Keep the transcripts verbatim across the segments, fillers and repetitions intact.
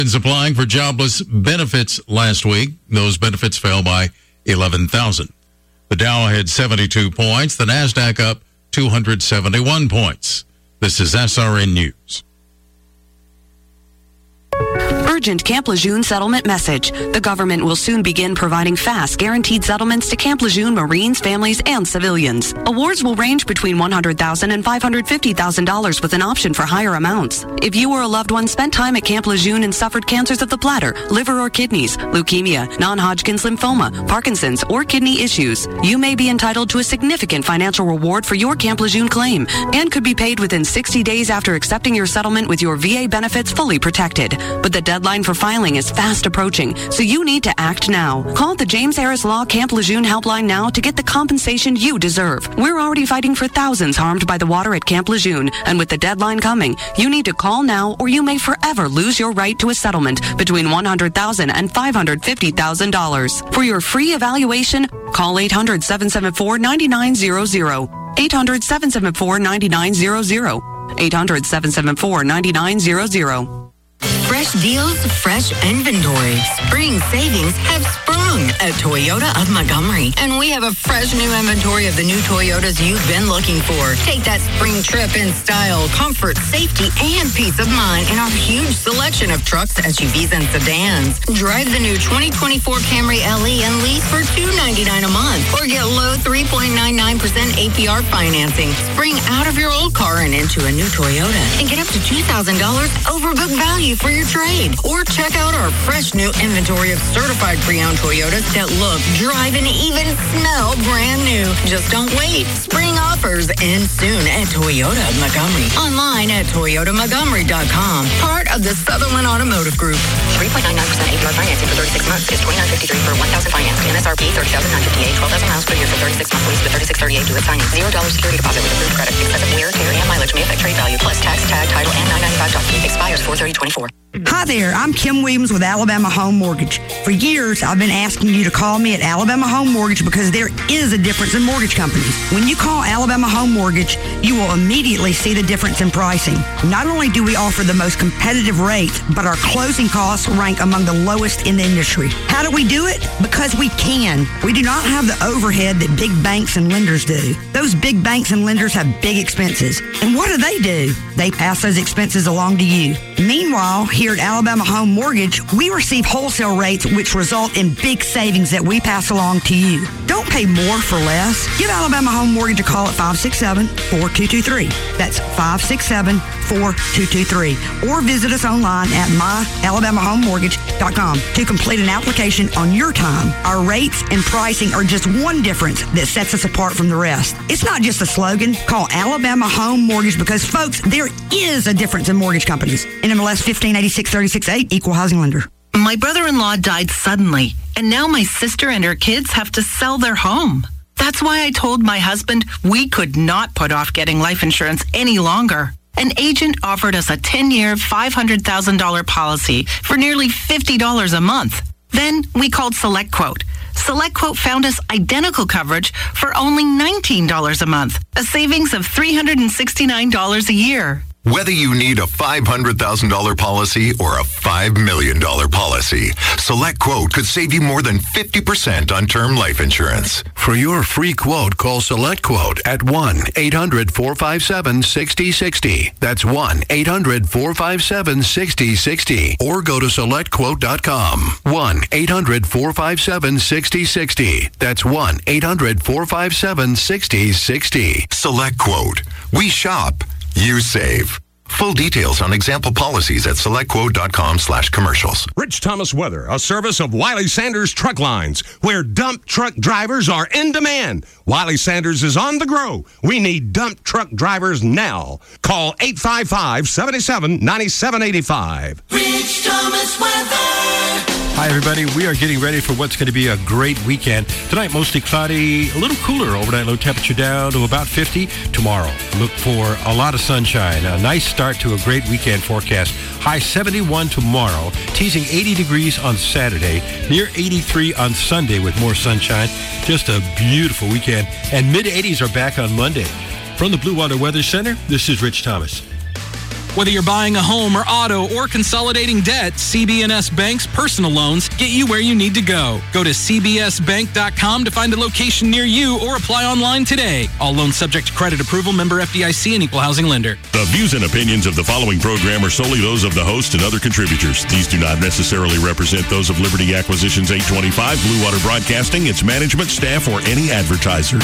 Applying for jobless benefits last week. Those benefits fell by eleven thousand. The Dow had seventy-two points. The NASDAQ up two hundred seventy-one points. This is S R N News. Urgent Camp Lejeune settlement message. The government will soon begin providing fast, guaranteed settlements to Camp Lejeune Marines, families, and civilians. Awards will range between one hundred thousand dollars and five hundred fifty thousand dollars with an option for higher amounts. If you or a loved one spent time at Camp Lejeune and suffered cancers of the bladder, liver or kidneys, leukemia, non-Hodgkin's lymphoma, Parkinson's, or kidney issues, you may be entitled to a significant financial reward for your Camp Lejeune claim and could be paid within sixty days after accepting your settlement with your V A benefits fully protected. But the deadline for filing is fast approaching, so you need to act now. Call the James Harris Law Camp Lejeune helpline now to get the compensation you deserve. We're already fighting for thousands harmed by the water at Camp Lejeune, and with the deadline coming, you need to call now or you may forever lose your right to a settlement between one hundred thousand dollars and five hundred fifty thousand dollars. For your free evaluation, call eight hundred, seven seven four, nine nine zero zero. eight hundred, seven seven four, nine nine zero zero. eight hundred, seven seven four, nine nine zero zero. Fresh deals, fresh inventory. Spring savings have sprung at Toyota of Montgomery. And we have a fresh new inventory of the new Toyotas you've been looking for. Take that spring trip in style, comfort, safety, and peace of mind in our huge selection of trucks, S U Vs, and sedans. Drive the new twenty twenty-four Camry L E and lease for two hundred ninety-nine dollars a month. Or get low three point nine nine percent A P R financing. Spring out of your old car and into a new Toyota. And get up to two thousand dollars overbook value for your trade. Or check out our fresh new inventory of certified pre-owned Toyotas that look, drive, and even smell brand new. Just don't wait. Spring offers end soon at Toyota of Montgomery. Online at toyota montgomery dot com. Part of the Sutherland Automotive Group. three point nine nine percent A P R financing for thirty-six months is twenty-nine fifty-three for one thousand financed. M S R P thirty thousand nine hundred fifty-eight, twelve thousand miles per year for thirty-six months lease with thirty-six thirty-eight due at signing. zero dollars security deposit with approved credit. Excessive wear, tear, and mileage may affect trade value plus tax, tag, title, and nine ninety-five dollars. Expires four thirty twenty-four. Hi there, I'm Kim Williams with Alabama Home Mortgage. For years, I've been asking you to call me at Alabama Home Mortgage because there is a difference in mortgage companies. When you call Alabama Home Mortgage, you will immediately see the difference in pricing. Not only do we offer the most competitive rates, but our closing costs rank among the lowest in the industry. How do we do it? Because we can. We do not have the overhead that big banks and lenders do. Those big banks and lenders have big expenses. And what do they do? They pass those expenses along to you. Meanwhile, here at Alabama Home Mortgage, we receive wholesale rates which result in big savings that we pass along to you. Don't pay more for less. Give Alabama Home Mortgage a call at five six seven, four two two three. That's five six seven, four two two three. Or visit us online at my alabama home mortgage dot com to complete an application on your time. Our rates and pricing are just one difference that sets us apart from the rest. It's not just a slogan. Call Alabama Home Mortgage because, folks, there is a difference in mortgage companies. N M L S fifteen eighty-six thirty-six eight, Equal Housing Lender. My brother-in-law died suddenly, and now my sister and her kids have to sell their home. That's why I told my husband we could not put off getting life insurance any longer. An agent offered us a ten-year, five hundred thousand dollars policy for nearly fifty dollars a month. Then we called SelectQuote. SelectQuote found us identical coverage for only nineteen dollars a month, a savings of three hundred sixty-nine dollars a year. Whether you need a five hundred thousand dollars policy or a five million dollars policy, SelectQuote could save you more than fifty percent on term life insurance. For your free quote, call SelectQuote at one eight hundred, four five seven, six zero six zero. That's one eight hundred, four five seven, six zero six zero. Or go to select quote dot com. one eight hundred, four five seven, six zero six zero. That's one eight hundred, four five seven, six zero six zero. SelectQuote. We shop. You save. Full details on example policies at selectquote.com slash commercials. Rich Thomas Weather, a service of Wiley Sanders Truck Lines, where dump truck drivers are in demand. Wiley Sanders is on the grow. We need dump truck drivers now. Call eight five five, seven seven, nine seven eight five. Rich Thomas Weather. Hi, everybody. We are getting ready for what's going to be a great weekend. Tonight, mostly cloudy, a little cooler. Overnight low temperature down to about fifty. Tomorrow, look for a lot of sunshine. A nice start to a great weekend forecast. High seventy-one tomorrow, teasing eighty degrees on Saturday, near eighty-three on Sunday with more sunshine. Just a beautiful weekend. And mid eighties are back on Monday. From the Blue Water Weather Center, this is Rich Thomas. Whether you're buying a home or auto or consolidating debt, C B N S Bank's personal loans get you where you need to go. Go to c b s bank dot com to find a location near you or apply online today. All loans subject to credit approval, member F D I C and equal housing lender. The views and opinions of the following program are solely those of the host and other contributors. These do not necessarily represent those of Liberty Acquisitions eight twenty-five, Blue Water Broadcasting, its management, staff, or any advertisers.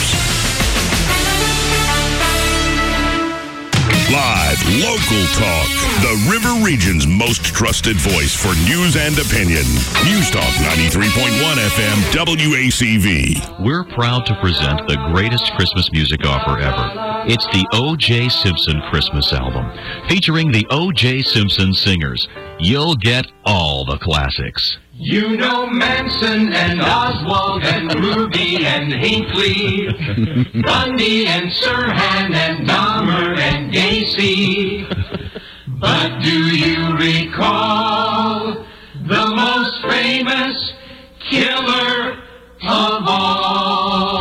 Live, local talk. The River Region's most trusted voice for news and opinion. News Talk ninety-three point one F M W A C V. We're proud to present the greatest Christmas music offer ever. It's the O J Simpson Christmas album, featuring the O J Simpson Singers. You'll get all the classics. You know Manson and Oswald and Ruby and Hinckley, Bundy and Sirhan and Dahmer and Gacy. But do you recall the most famous killer of all?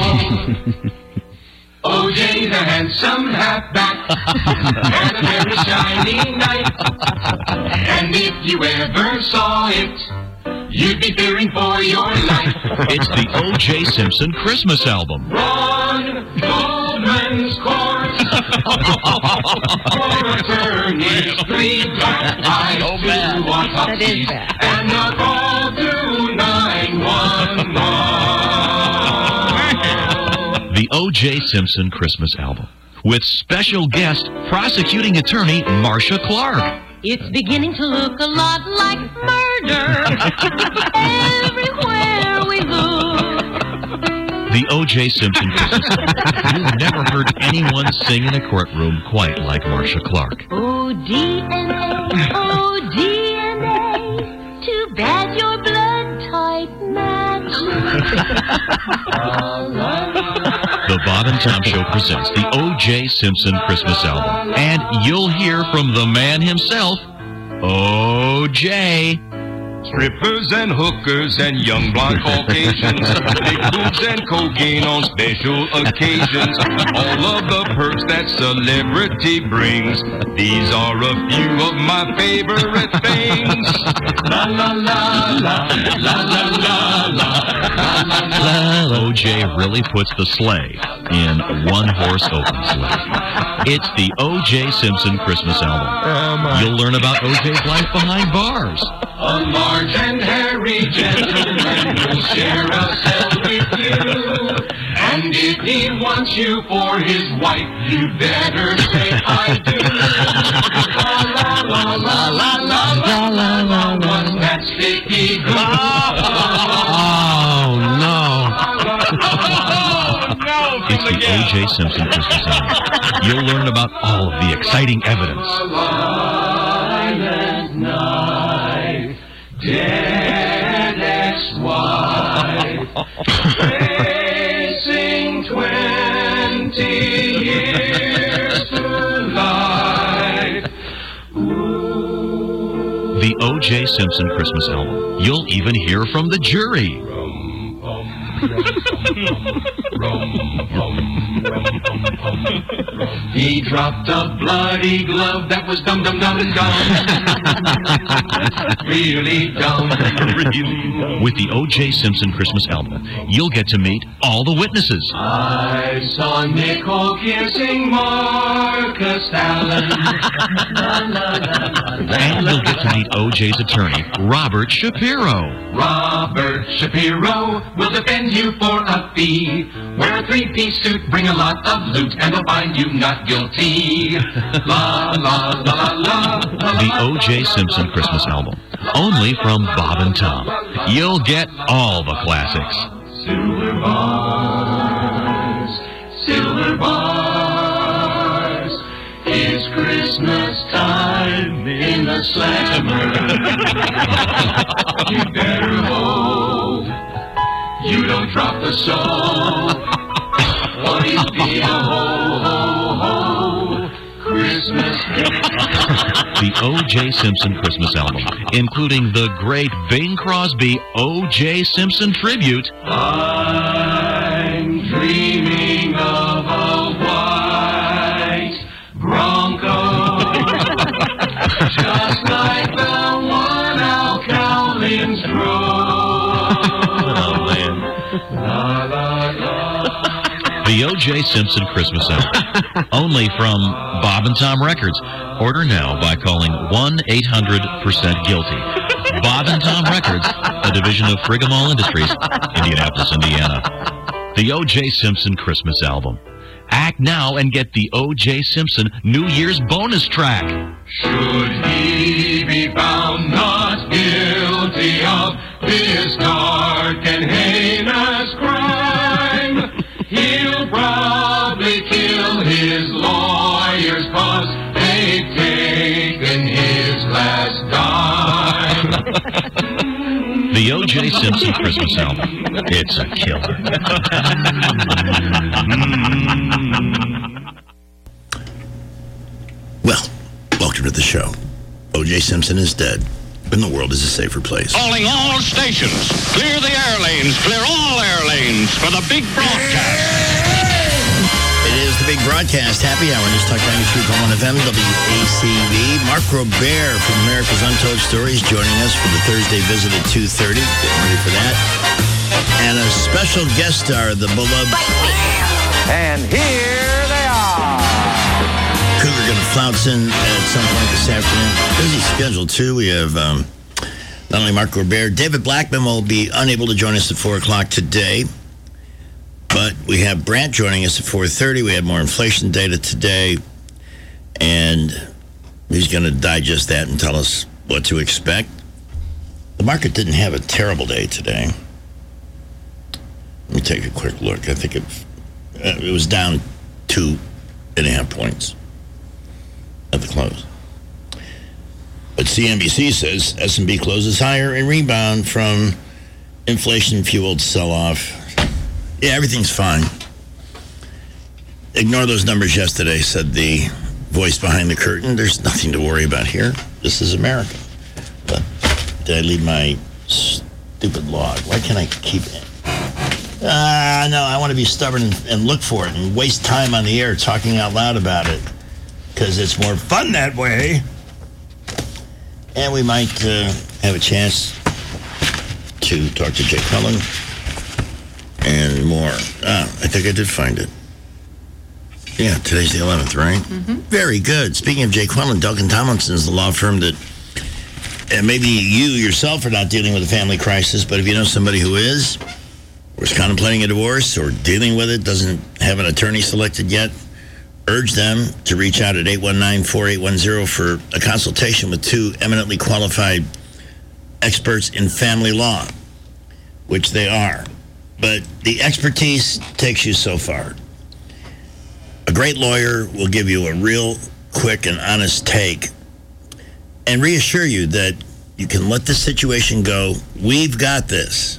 O J the handsome halfback had a very shiny night, and if you ever saw it, you'd be fearing for your life. It's the O J Simpson Christmas album. Ron Goldman's course for attorneys, three black eyes, Oh, two bad. autopsies, That is bad. and a call to nine one one. The O J Simpson Christmas album, with special guest prosecuting attorney Marcia Clark. It's beginning to look a lot like murder everywhere we look. The O J Simpson Christmas album. You've never heard anyone sing in a courtroom quite like Marcia Clark. Oh, D N A, oh, D N A, too bad your blood type matches. The Bob and Tom Show presents the O J Simpson Christmas album. And you'll hear from the man himself, O J. Strippers and hookers and young blonde Caucasians, big boobs and cocaine on special occasions, all of the perks that celebrity brings. These are a few of my favorite things. La la la la, la la la la, la la. O J really puts the sleigh in one-horse open sleigh. It's the O J Simpson Christmas album. You'll learn about O J's life behind bars. A large and hairy gentleman will share a cell with you. And if he wants you for his wife, you better say I do. La la la la la la la la la. What's that sticky glue? Oh, no. It's the O J Simpson Christmas album. You'll learn about all of the exciting evidence. Dead ex-wife, facing twenty years to life. The O J Simpson Christmas album. You'll even hear from the jury. He dropped a bloody glove that was dum dum dum dum. Really dumb. Really? With the O J Simpson Christmas album, you'll get to meet all the witnesses. I saw Nicole kissing Marcus Allen. And you'll get to meet O J's attorney, Robert Shapiro. Robert Shapiro will defend you for a fee. Wear a three-piece suit, bring a lot of loot, and we'll find you not guilty. La la la la la. The O J Simpson Christmas album, only from Bob and Tom. You'll get all the classics. Silver bars, silver bars. It's Christmas time in the slammer. You better hope you don't drop the soap, or you'll be a ho ho ho Christmas. The O J Simpson Christmas album, including the great Bing Crosby O J Simpson tribute. I'm dreaming of a white Bronco. just like the one Al Cowlings wrote. Oh, man. La, la, la. The O J. Simpson Christmas album. Only from Bob and Tom Records. Order now by calling one eight hundred percent guilty. Bob and Tom Records, a division of Frigamall Industries, Indianapolis, Indiana. The O J. Simpson Christmas album. Act now and get the O J. Simpson New Year's bonus track. Should he be found not guilty of this dark and heinous crime, he'll probably kill his lawyers 'cause they've taken his last dime. The O J. Simpson Christmas album. It's a killer. Well, welcome to the show. O J. Simpson is dead, and the world is a safer place. Calling all stations. Clear the air lanes. Clear all air lanes for the big broadcast. It is the big broadcast. Happy Hour. News Talk ninety-three point one F M, W A C V. Mark Robert from America's Untold Stories joining us for the Thursday visit at two thirty. Getting ready for that. And a special guest star, the beloved... And here they are. Cougar going to flounce in at some point this afternoon. Busy schedule, too. We have um, not only Mark Robert, David Blackman will be unable to join us at four o'clock today. But we have Brant joining us at four thirty. We had more inflation data today. And he's going to digest that and tell us what to expect. The market didn't have a terrible day today. Let me take a quick look. I think it, uh, it was down two and a half points at the close. But C N B C says S and P closes higher and rebound from inflation-fueled sell-off. Yeah, everything's fine. Ignore those numbers yesterday, said the voice behind the curtain. There's nothing to worry about here. This is America. But did I leave my stupid log? Why can't I keep it? Ah, uh, no, I want to be stubborn and, and look for it and waste time on the air talking out loud about it because it's more fun that way. And we might uh, have a chance to talk to Jay Cullen and more. Ah, I think I did find it. Yeah, today's the eleventh, right? Mm-hmm. Very good. Speaking of Jay Quellen, Duncan Tomlinson is the law firm that, and maybe you yourself are not dealing with a family crisis, but if you know somebody who is, or is contemplating a divorce, or dealing with it, doesn't have an attorney selected yet, urge them to reach out at eight one nine, four eight one zero for a consultation with two eminently qualified experts in family law, which they are. But the expertise takes you so far. A great lawyer will give you a real quick and honest take and reassure you that you can let the situation go. We've got this.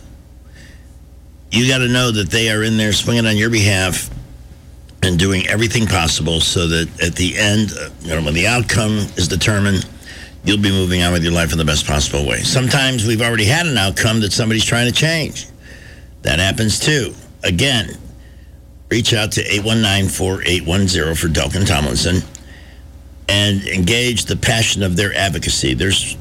You got to know that they are in there swinging on your behalf and doing everything possible so that at the end, you know, when the outcome is determined, you'll be moving on with your life in the best possible way. Sometimes we've already had an outcome that somebody's trying to change. That happens too. Again, reach out to eight one nine, four eight one zero for Duncan Tomlinson and engage the passion of their advocacy. There's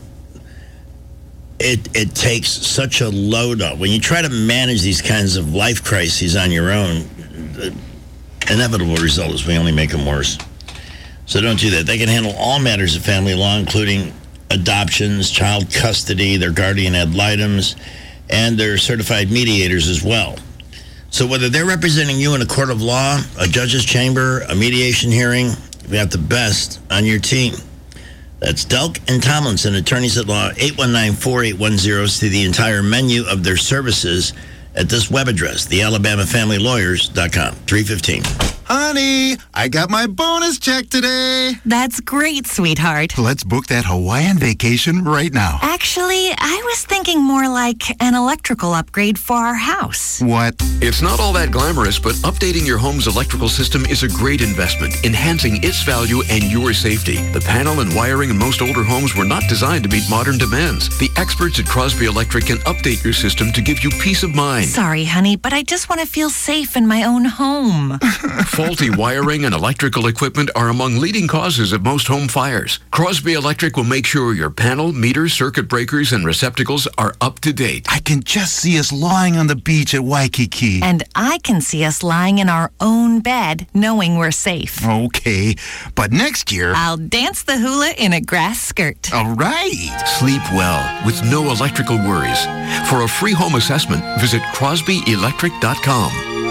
It it takes such a load up. When you try to manage these kinds of life crises on your own, the inevitable result is we only make them worse. So don't do that. They can handle all matters of family law, including adoptions, child custody, their guardian ad litems, and they're certified mediators as well. So whether they're representing you in a court of law, a judge's chamber, a mediation hearing, you've got the best on your team. That's Delk and Tomlinson, attorneys at law, eight one nine, four eight one zero. See the entire menu of their services at this web address, the alabama family lawyers dot com, three fifteen. Honey, I got my bonus check today. That's great, sweetheart. Let's book that Hawaiian vacation right now. Actually, I was thinking more like an electrical upgrade for our house. What? It's not all that glamorous, but updating your home's electrical system is a great investment, enhancing its value and your safety. The panel and wiring in most older homes were not designed to meet modern demands. The experts at Crosby Electric can update your system to give you peace of mind. Sorry, honey, but I just want to feel safe in my own home. Faulty wiring and electrical equipment are among leading causes of most home fires. Crosby Electric will make sure your panel, meter, circuit breakers, and receptacles are up to date. I can just see us lying on the beach at Waikiki. And I can see us lying in our own bed, knowing we're safe. Okay, but next year... I'll dance the hula in a grass skirt. All right. Sleep well with no electrical worries. For a free home assessment, visit crosby electric dot com.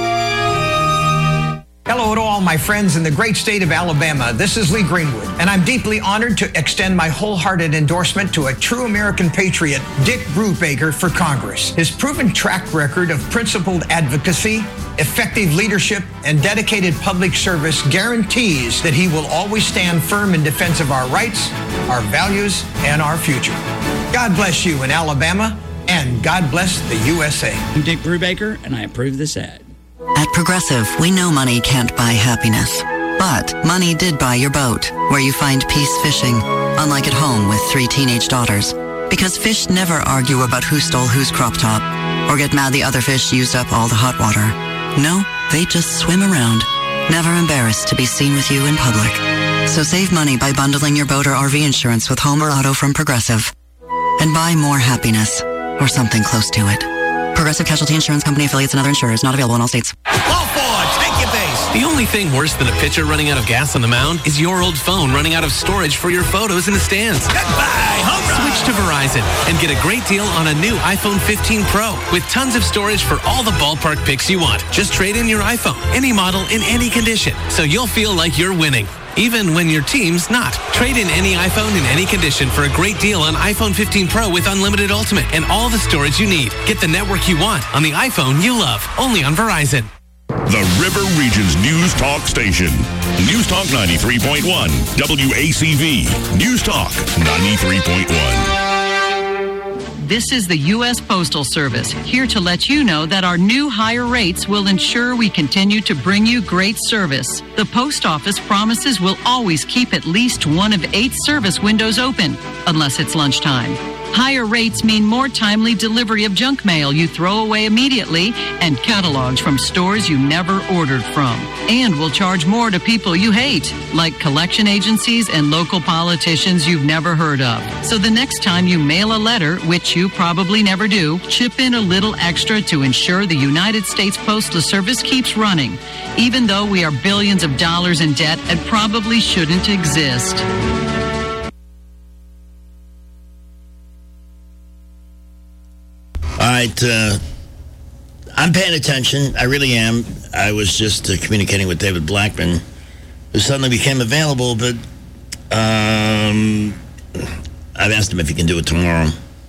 Hello to all my friends in the great state of Alabama. This is Lee Greenwood, and I'm deeply honored to extend my wholehearted endorsement to a true American patriot, Dick Brubaker, for Congress. His proven track record of principled advocacy, effective leadership, and dedicated public service guarantees that he will always stand firm in defense of our rights, our values, and our future. God bless you in Alabama, and God bless the U S A. I'm Dick Brubaker, and I approve this ad. At Progressive, we know money can't buy happiness. But money did buy your boat, where you find peace fishing, unlike at home with three teenage daughters. Because fish never argue about who stole whose crop top, or get mad the other fish used up all the hot water. No, they just swim around, never embarrassed to be seen with you in public. So save money by bundling your boat or R V insurance with home or auto from Progressive. And buy more happiness, or something close to it. Progressive Casualty Insurance Company affiliates and other insurers, not available in all states. Ball forward, take your base. The only thing worse than a pitcher running out of gas on the mound is your old phone running out of storage for your photos in the stands. Goodbye, home run. Switch to Verizon and get a great deal on a new iPhone fifteen Pro with tons of storage for all the ballpark pics you want. Just trade in your iPhone, any model, in any condition, so you'll feel like you're winning, even when your team's not. Trade in any iPhone in any condition for a great deal on iPhone fifteen Pro with unlimited Ultimate and all the storage you need. Get the network you want on the iPhone you love, only on Verizon. The River Region's News Talk Station. News Talk ninety-three point one, W A C V. News Talk ninety-three point one. This is the U S Postal Service, here to let you know that our new higher rates will ensure we continue to bring you great service. The post office promises we'll always keep at least one of eight service windows open, unless it's lunchtime. Higher rates mean more timely delivery of junk mail you throw away immediately and catalogs from stores you never ordered from. And we'll charge more to people you hate, like collection agencies and local politicians you've never heard of. So the next time you mail a letter, which you probably never do, chip in a little extra to ensure the United States Postal Service keeps running, even though we are billions of dollars in debt and probably shouldn't exist. All right, uh, I'm paying attention. I really am. I was just uh, communicating with David Blackman, who suddenly became available, but um, I've asked him if he can do it tomorrow.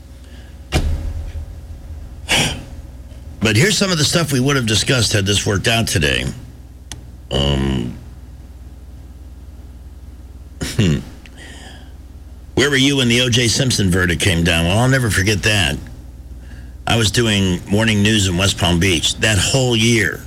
But here's some of the stuff we would have discussed had this worked out today. Um, hmm. Where were you when the O J Simpson verdict came down? Well, I'll never forget that. I was doing morning news in West Palm Beach that whole year.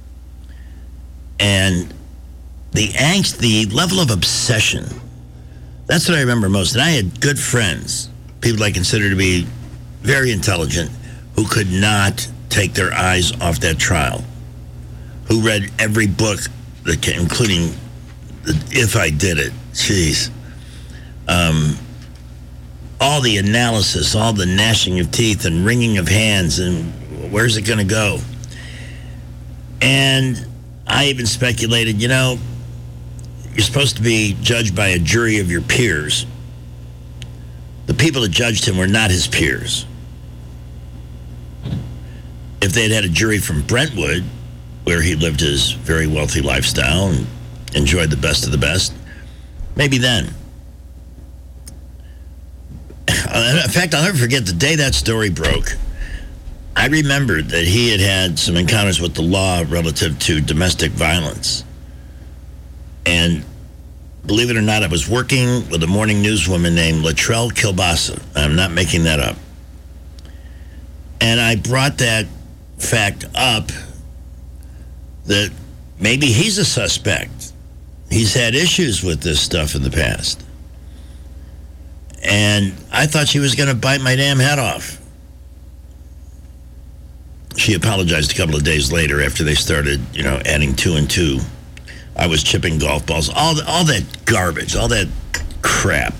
And the angst, the level of obsession, that's what I remember most. And I had good friends, people I consider to be very intelligent, who could not take their eyes off that trial, who read every book, that came, including the If I Did It. Jeez. Um... all the analysis, all the gnashing of teeth and wringing of hands, and where's it going to go? And I even speculated, you know, you're supposed to be judged by a jury of your peers. The people that judged him were not his peers. If they'd had a jury from Brentwood, where he lived his very wealthy lifestyle and enjoyed the best of the best, maybe then. In fact, I'll never forget the day that story broke. I remembered that he had had some encounters with the law relative to domestic violence. And believe it or not, I was working with a morning newswoman named Latrell Kilbasa. I'm not making that up. And I brought that fact up that maybe he's a suspect. He's had issues with this stuff in the past. And I thought she was going to bite my damn head off. She apologized a couple of days later after they started, you know, adding two and two. I was chipping golf balls, all the, all that garbage, all that crap.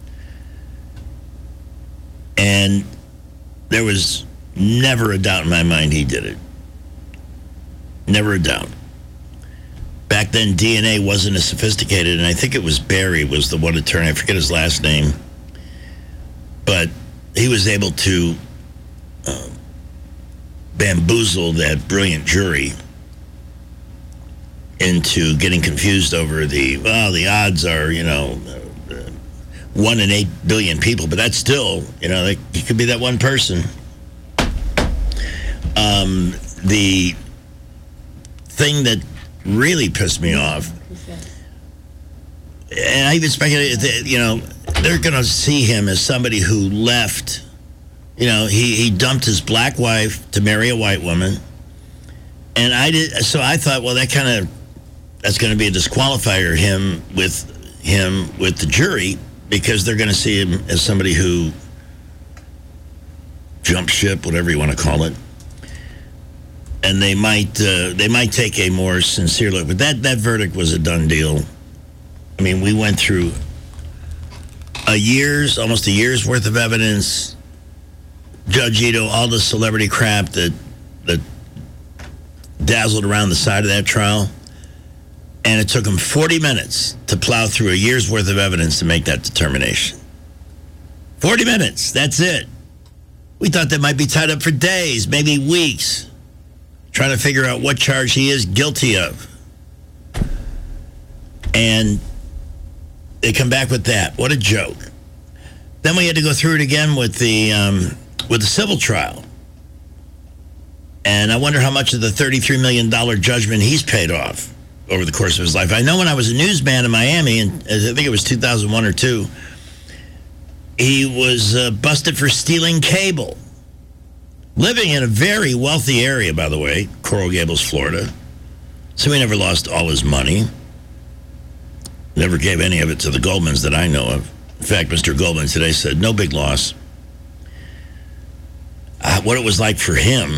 And there was never a doubt in my mind he did it. Never a doubt. Back then, D N A wasn't as sophisticated, and I think it was Barry was the one attorney. I forget his last name. But he was able to uh, bamboozle that brilliant jury into getting confused over the, well, the odds are, you know, uh, one in eight billion people, but that's still, you know, it could be that one person. Um, the thing that really pissed me off, and I even speculated that, you know, they're going to see him as somebody who left, you know, he, he dumped his black wife to marry a white woman. And I did, so I thought, well, that kind of, that's going to be a disqualifier him with him with the jury, because they're going to see him as somebody who jumped ship, whatever you want to call it. And they might uh, they might take a more sincere look. But that, that verdict was a done deal. I mean, we went through a year's, almost a year's worth of evidence. Judge Ito, all the celebrity crap that that dazzled around the side of that trial. And it took him forty minutes to plow through a year's worth of evidence to make that determination. forty minutes, that's it. We thought that might be tied up for days, maybe weeks, trying to figure out what charge he is guilty of. And they come back with that. What a joke. Then we had to go through it again with the um, with the civil trial. And I wonder how much of the thirty-three million dollars judgment he's paid off over the course of his life. I know when I was a newsman in Miami, and I think it was two thousand one or two, he was uh, busted for stealing cable. Living in a very wealthy area, by the way, Coral Gables, Florida. So he never lost all his money. Never gave any of it to the Goldmans that I know of. In fact, Mister Goldman today said, no big loss. Uh, what it was like for him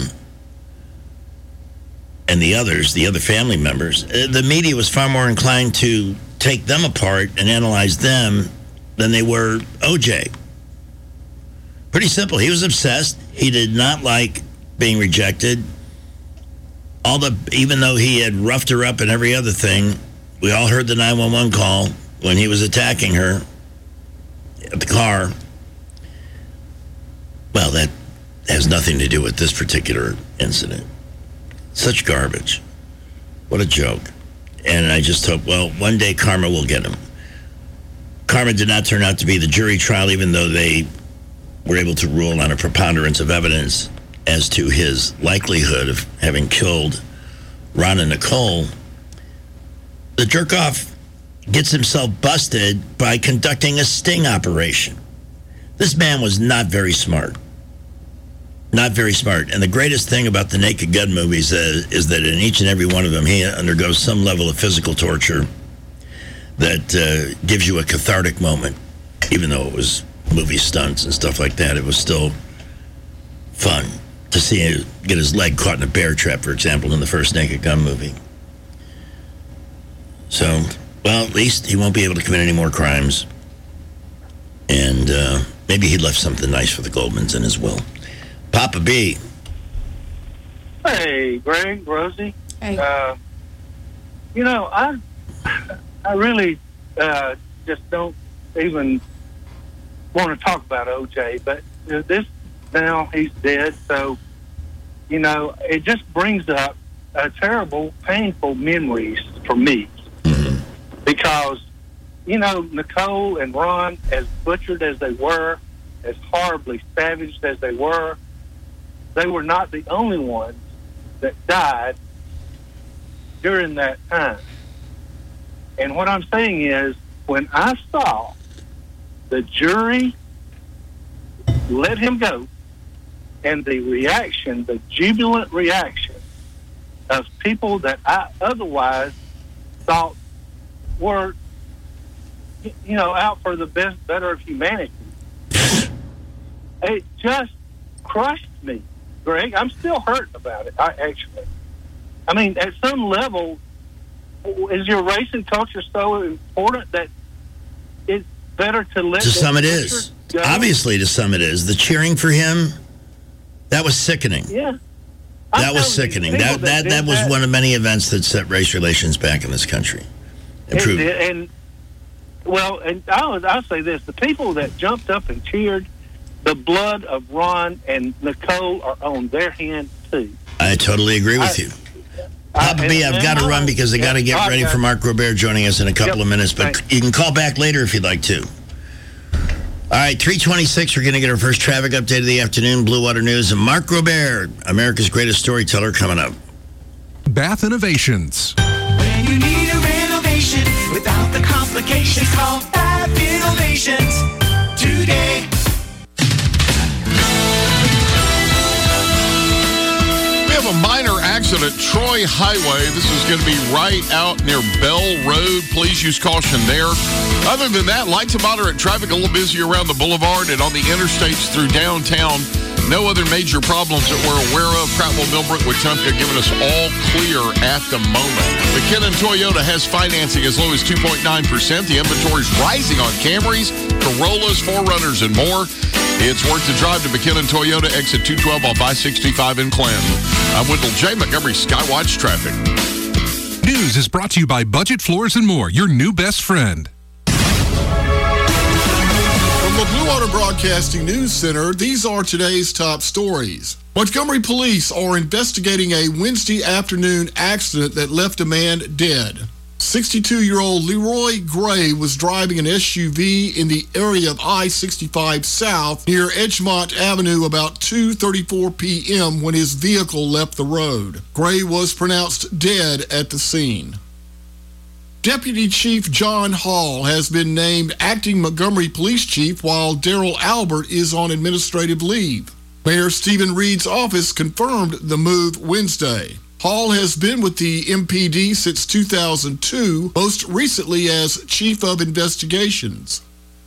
and the others, the other family members, uh, the media was far more inclined to take them apart and analyze them than they were O J. Pretty simple. He was obsessed. He did not like being rejected. All the, even though he had roughed her up and every other thing, we all heard the nine one one call when he was attacking her at the car. Well, that has nothing to do with this particular incident. Such garbage. What a joke. And I just hope, well, one day karma will get him. Karma did not turn out to be the jury trial, even though they were able to rule on a preponderance of evidence as to his likelihood of having killed Ron and Nicole. The jerk-off gets himself busted by conducting a sting operation. This man was not very smart. Not very smart. And the greatest thing about the Naked Gun movies is, is that in each and every one of them, he undergoes some level of physical torture that uh, gives you a cathartic moment. Even though it was movie stunts and stuff like that, it was still fun to see him get his leg caught in a bear trap, for example, in the first Naked Gun movie. So, well, at least he won't be able to commit any more crimes. And uh, maybe he left something nice for the Goldmans in his will. Papa B. Hey, Greg, Rosie. Hey. Uh, you know, I I really uh, just don't even want to talk about O J, but you know, this, now he's dead, so, you know, it just brings up a terrible, painful memories for me. Mm-hmm. Because, you know, Nicole and Ron, as butchered as they were, as horribly savaged as they were, they were not the only ones that died during that time. And what I'm saying is, when I saw the jury let him go, and the reaction, the jubilant reaction of people that I otherwise thought were, you know, out for the best, better of humanity, it just crushed me, Greg. I'm still hurting about it, I actually. I mean, at some level, is your racing culture so important that it's better to let To some it is. go? Obviously, to some it is. The cheering for him, that was sickening. Yeah. That was sickening. That that, that, that was that. one of many events that set race relations back in this country. And, and well, and I'll, I'll say this: the people that jumped up and cheered, the blood of Ron and Nicole are on their hands too. I totally agree with I, you. Papa B, I've got to run because I got to get ready for Mark Robert joining us in a couple yep, of minutes, but thanks. You can call back later if you'd like to. All right, three twenty-six, we're going to get our first traffic update of the afternoon, Blue Water News, and Mark Robert, America's greatest storyteller, coming up. Bath Innovations. When you need a renovation without the complications, call Bath Innovations today. We have a minor accident, Troy Highway. This is going to be right out near Bell Road. Please use caution there. Other than that, light to moderate traffic, a little busy around the boulevard and on the interstates through downtown. No other major problems that we're aware of. Prattville, Millbrook, Wetumpka giving us all clear at the moment. McKinnon Toyota has financing as low as two point nine percent. The inventory's rising on Camrys, Corollas, four runners, and more. It's worth the drive to McKinnon Toyota, exit two twelve off I sixty-five in Clinton. I'm Wendell J. Montgomery, Skywatch Traffic. News is brought to you by Budget Floors and More, your new best friend. From the Blue Water Broadcasting News Center, these are today's top stories. Montgomery police are investigating a Wednesday afternoon accident that left a man dead. sixty-two-year-old Leroy Gray was driving an S U V in the area of I sixty-five South near Edgemont Avenue about two thirty-four p.m. when his vehicle left the road. Gray was pronounced dead at the scene. Deputy Chief John Hall has been named acting Montgomery Police Chief while Daryl Albert is on administrative leave. Mayor Stephen Reed's office confirmed the move Wednesday. Hall has been with the M P D since two thousand two, most recently as Chief of Investigations.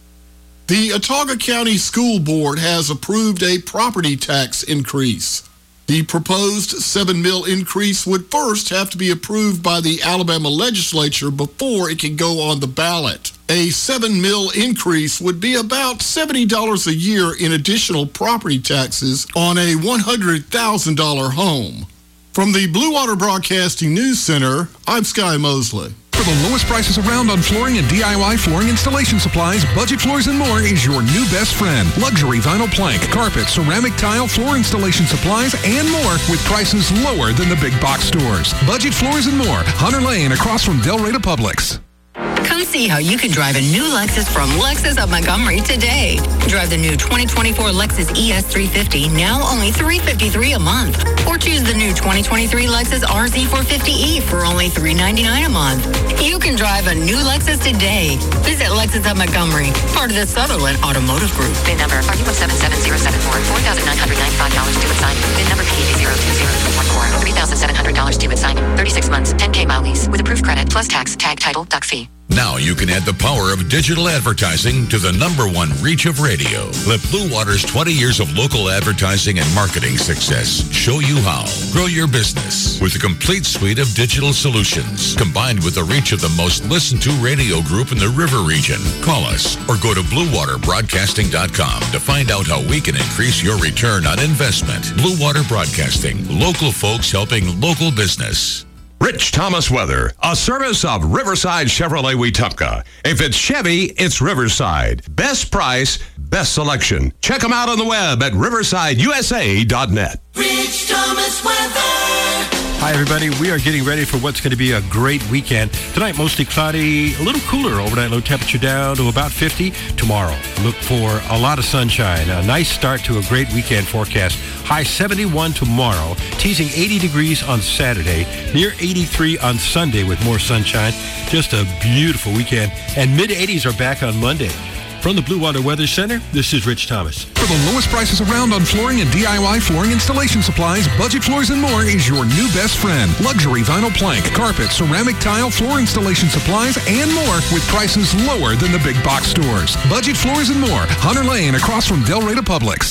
The Autauga County School Board has approved a property tax increase. The proposed seven mil increase would first have to be approved by the Alabama legislature before it can go on the ballot. A seven mil increase would be about seventy dollars a year in additional property taxes on a one hundred thousand dollars home. From the Blue Water Broadcasting News Center, I'm Sky Mosley. For the lowest prices around on flooring and D I Y flooring installation supplies, Budget Floors and More is your new best friend. Luxury vinyl plank, carpet, ceramic tile, floor installation supplies, and more with prices lower than the big box stores. Budget Floors and More, Hunter Lane across from Del Rey to Publix. Come see how you can drive a new Lexus from Lexus of Montgomery today. Drive the new twenty twenty-four Lexus E S three fifty, now only three hundred fifty-three dollars a month. Or choose the new twenty twenty-three Lexus R Z four fifty E for only three hundred ninety-nine dollars a month. You can drive a new Lexus today. Visit Lexus of Montgomery, part of the Sutherland Automotive Group. VIN number R U one seven seven zero seven four, four thousand nine hundred ninety-five dollars due at signing. VIN number P A zero two zero three one four, three thousand seven hundred dollars due at signing. thirty-six months, ten K mile lease with approved credit plus tax, tag, title, duck fee. Now you can add the power of digital advertising to the number one reach of radio. Let Blue Water's twenty years of local advertising and marketing success show you how. Grow your business with a complete suite of digital solutions, combined with the reach of the most listened to radio group in the River region. Call us or go to blue water broadcasting dot com to find out how we can increase your return on investment. Blue Water Broadcasting, local folks helping local business. Rich Thomas Weather, a service of Riverside Chevrolet Wetumpka. If it's Chevy, it's Riverside. Best price, best selection. Check them out on the web at riverside u s a dot net. Rich Thomas Weather. Hi, everybody. We are getting ready for what's going to be a great weekend. Tonight, mostly cloudy, a little cooler. Overnight low temperature down to about fifty. Tomorrow, look for a lot of sunshine. A nice start to a great weekend forecast. High seventy-one tomorrow, teasing eighty degrees on Saturday, near eighty-three on Sunday with more sunshine. Just a beautiful weekend. And mid eighties are back on Monday. From the Blue Water Weather Center, this is Rich Thomas. For the lowest prices around on flooring and D I Y flooring installation supplies, Budget Floors and More is your new best friend. Luxury vinyl plank, carpet, ceramic tile, floor installation supplies, and more with prices lower than the big box stores. Budget Floors and More, Hunter Lane across from Del Rey to Publix.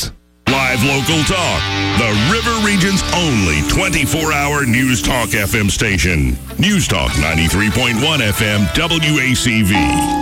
Live local talk. The River Region's only twenty-four hour News Talk F M station. News Talk ninety-three point one F M W A C V.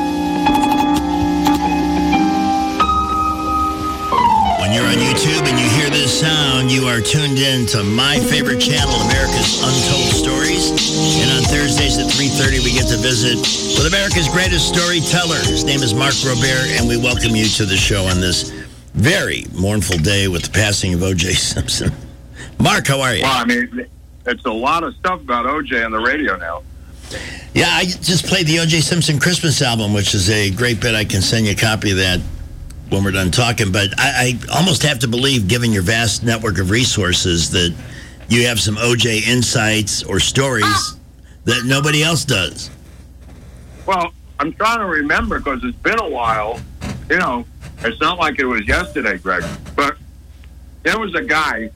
When you're on YouTube and you hear this sound, you are tuned in to my favorite channel, America's Untold Stories. And on Thursdays at three thirty, we get to visit with America's greatest storyteller. His name is Mark Robert, and we welcome you to the show on this very mournful day with the passing of O J Simpson. Mark, how are you? Well, I mean, it's a lot of stuff about O J on the radio now. Yeah, I just played the O J Simpson Christmas album, which is a great bit. I can send you a copy of that when we're done talking. But I, I almost have to believe, given your vast network of resources, that you have some O J insights or stories that nobody else does. Well, I'm trying to remember because it's been a while. You know, it's not like it was yesterday, Greg. But there was a guy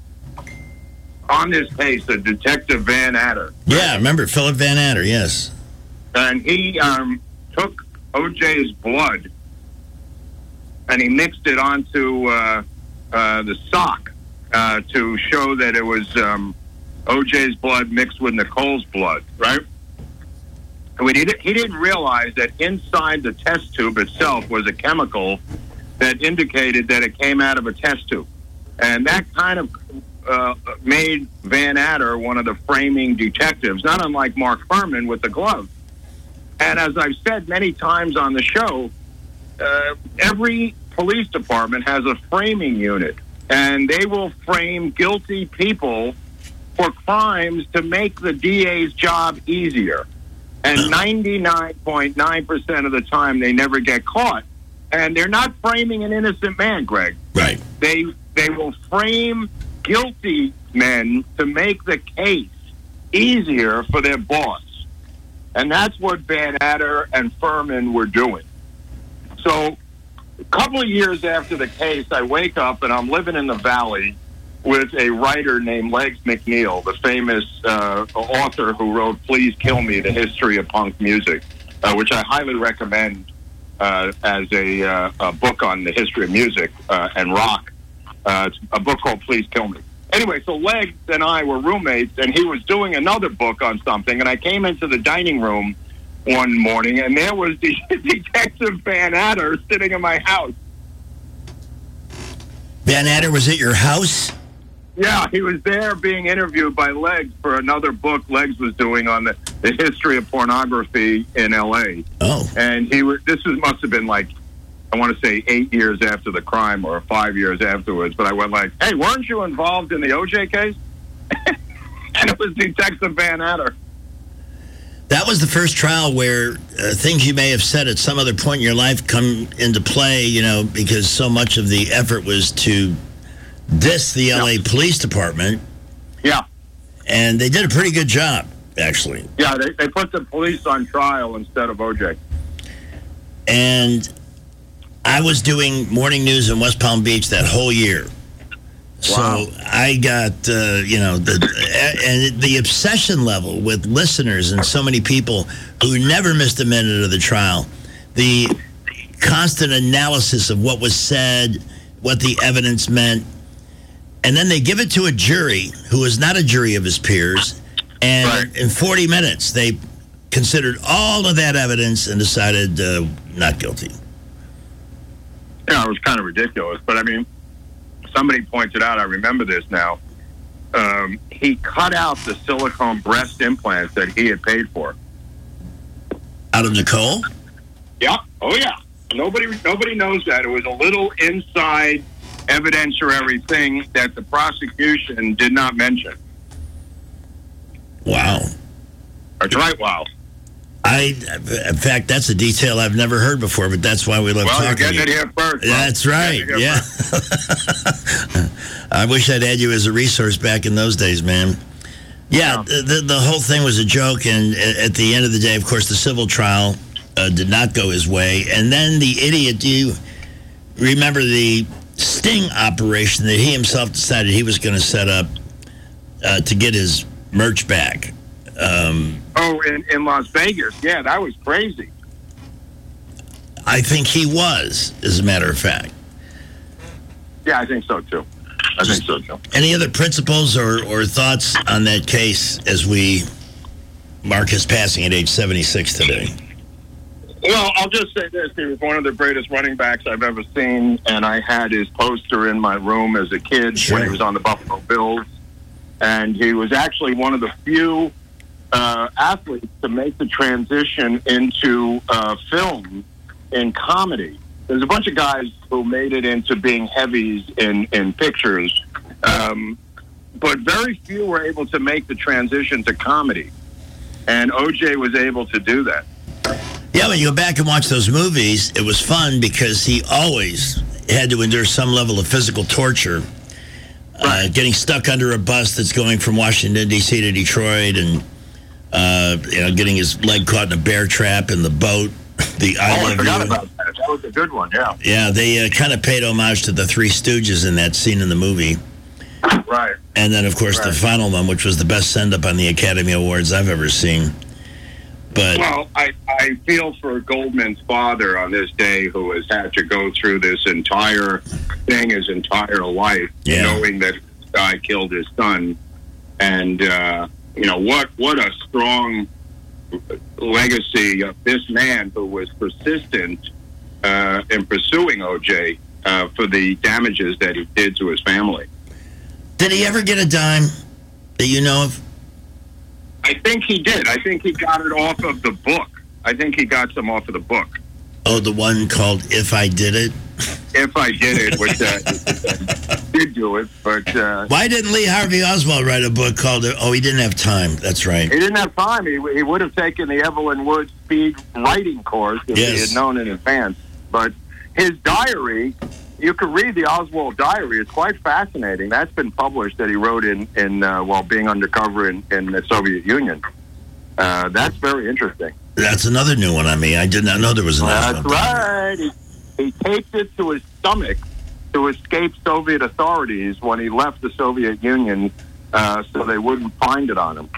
on this case, a Detective Van Adder. Yeah, I remember Philip Van Adder, yes. And he um, took O J's blood and he mixed it onto uh, uh, the sock uh, to show that it was um, O J's blood mixed with Nicole's blood, right? And he didn't, he didn't realize that inside the test tube itself was a chemical that indicated that it came out of a test tube. And that kind of uh, made Van Adder one of the framing detectives, not unlike Mark Furman with the glove. And as I've said many times on the show, uh, every police department has a framing unit, and they will frame guilty people for crimes to make the D A's job easier. And ninety-nine point nine percent of the time, they never get caught. And they're not framing an innocent man, Greg. Right. They they will frame guilty men to make the case easier for their boss. And that's what Van Adder and Furman were doing. So a couple of years after the case, I wake up and I'm living in the Valley with a writer named Legs McNeil, the famous uh, author who wrote Please Kill Me, The History of Punk Music, uh, which I highly recommend uh, as a, uh, a book on the history of music uh, and rock. Uh, it's a book called Please Kill Me. Anyway, so Legs and I were roommates, and he was doing another book on something, and I came into the dining room one morning, and there was the Detective Van Adder sitting in my house. Van Adder was at your house? Yeah, he was there being interviewed by Legs for another book Legs was doing on the, the history of pornography in L A. Oh. And he was, this was, must have been like, I want to say eight years after the crime or five years afterwards. But I went like, hey, weren't you involved in the O J case? And it was Detective Van Adder. That was the first trial where uh, things you may have said at some other point in your life come into play, you know, because so much of the effort was to diss the L A yeah. Police Department. Yeah. And they did a pretty good job, actually. Yeah, they, they put the police on trial instead of O J. And I was doing morning news in West Palm Beach that whole year. Wow. So I got, uh, you know, the and the obsession level with listeners and so many people who never missed a minute of the trial. The constant analysis of what was said, what the evidence meant. And then they give it to a jury who is not a jury of his peers. And right. in forty minutes, they considered all of that evidence and decided uh, not guilty. Yeah, it was kind of ridiculous. But, I mean, somebody pointed out, I remember this now, um, he cut out the silicone breast implants that he had paid for. Out of Nicole? Yeah. Oh, yeah. Nobody, nobody knows that. It was a little inside evidentiary thing that the prosecution did not mention. Wow. That's right, wow. I, in fact, that's a detail I've never heard before, but that's why we love well, talking you're getting to you. it here first. Bro. That's right, yeah. I wish I'd had you as a resource back in those days, man. Yeah, yeah. The, the whole thing was a joke, and at the end of the day, of course, the civil trial uh, did not go his way. And then the idiot, do you remember the sting operation that he himself decided he was going to set up uh, to get his merch back? Um, oh, in, in Las Vegas. Yeah, that was crazy. I think he was, as a matter of fact. Yeah, I think so, too. I think so, Joe. Any other principles or, or thoughts on that case as we mark his passing at age seventy-six today? Well, I'll just say this. He was one of the greatest running backs I've ever seen, and I had his poster in my room as a kid Sure. when he was on the Buffalo Bills. And he was actually one of the few uh, athletes to make the transition into uh, film in comedy. There's a bunch of guys who made it into being heavies in, in pictures, um, but very few were able to make the transition to comedy. And O J was able to do that. Yeah, when you go back and watch those movies, it was fun because he always had to endure some level of physical torture. Uh, getting stuck under a bus that's going from Washington, D C to Detroit, and uh, you know, getting his leg caught in a bear trap in the boat. The I oh, Love I forgot You. about that. That was a good one, yeah. Yeah, they uh, kind of paid homage to the Three Stooges in that scene in the movie. Right. And then, of course, Right. the final one, which was the best send-up on the Academy Awards I've ever seen. But Well, I, I feel for Goldman's father on this day who has had to go through this entire thing his entire life, Yeah. knowing that this guy killed his son. And, uh, you know, what, what a strong legacy of this man who was persistent uh, in pursuing O J uh, for the damages that he did to his family. did he ever get a dime that you know of? I think he did. I think he got it off of the book. I think he got some off of the book. Oh, the one called If I Did It? If I did it, which uh, did do it, but uh, Why didn't Lee Harvey Oswald write a book called, oh, he didn't have time. That's right. he didn't have time. He, he would have taken the Evelyn Wood speed writing course if Yes. he had known in advance. But his diary, you could read the Oswald diary. It's quite fascinating. That's been published that he wrote in, in uh, while being undercover in, in the Soviet Union. Uh, that's very interesting. That's another new one on me. I did not know there was an That's Oswald. right. He, he taped it to his stomach to escape Soviet authorities when he left the Soviet Union, uh, so they wouldn't find it on him.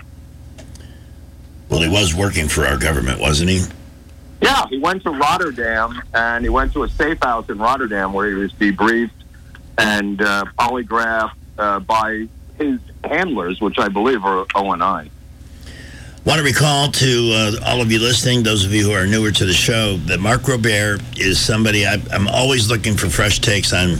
Well, he was working for our government, wasn't he? Yeah, he went to Rotterdam, and he went to a safe house in Rotterdam where he was debriefed and uh, polygraphed uh, by his handlers, which I believe are O and I. Want to recall to uh, all of you listening, those of you who are newer to the show, that Mark Robert is somebody I, I'm always looking for fresh takes on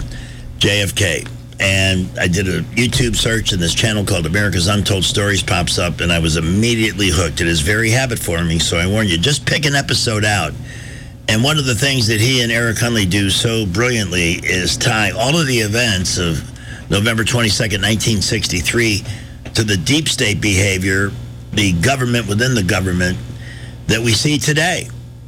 J F K. And I did a YouTube search, and this channel called America's Untold Stories pops up, and I was immediately hooked. It is very habit forming, so I warn you, just pick an episode out. And one of the things that he and Eric Hunley do so brilliantly is tie all of the events of November twenty-second, nineteen sixty-three to the deep state behavior, the government within the government that we see today.